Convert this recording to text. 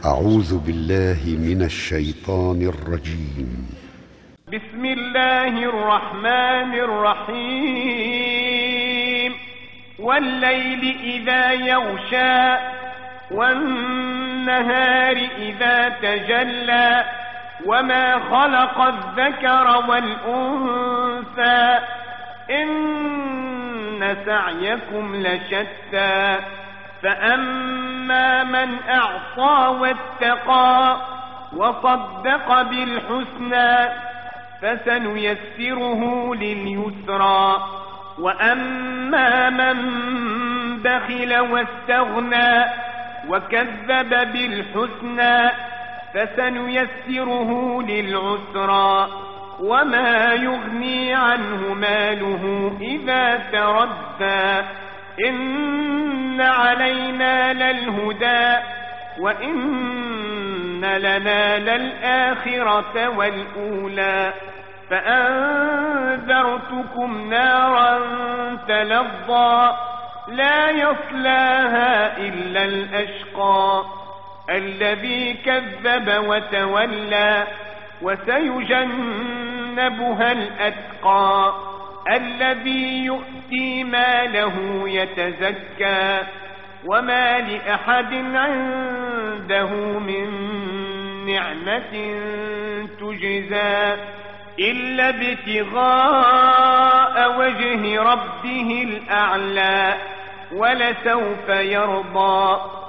أعوذ بالله من الشيطان الرجيم. بسم الله الرحمن الرحيم. والليل إذا يغشى والنهار إذا تجلى وما خلق الذكر والأنثى إن سعيكم لشتى فأما من أعطى واتقى وصدق بالحسنى فسنيسره لليسرى وأما من بخل واستغنى وكذب بالحسنى فسنيسره للعسرى وما يغني عنه ماله إذا تردى إن علينا للهدى وإن لنا للآخرة والأولى فأنذرتكم نارا تلظى لا يصلاها إلا الأشقى الذي كذب وتولى وسيجنبها الأتقى الذي يؤتي ماله يتزكى وما لأحد عنده من نعمة تجزى إلا ابتغاء وجه ربه الأعلى ولسوف يرضى